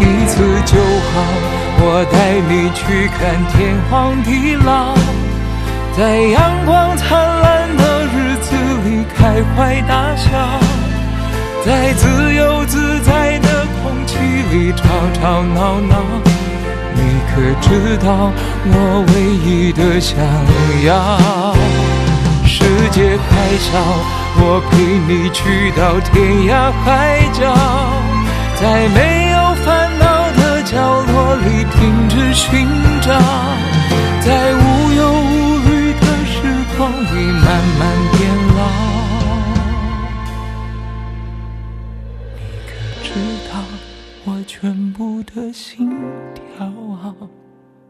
一次就好，我带你去看天荒地老，在阳光灿烂的日子里开怀大笑，在自由自在的空气里吵吵闹闹。你可知道我唯一的想要？世界太小，我陪你去到天涯海角，在没有烦恼的角落里停止寻找，在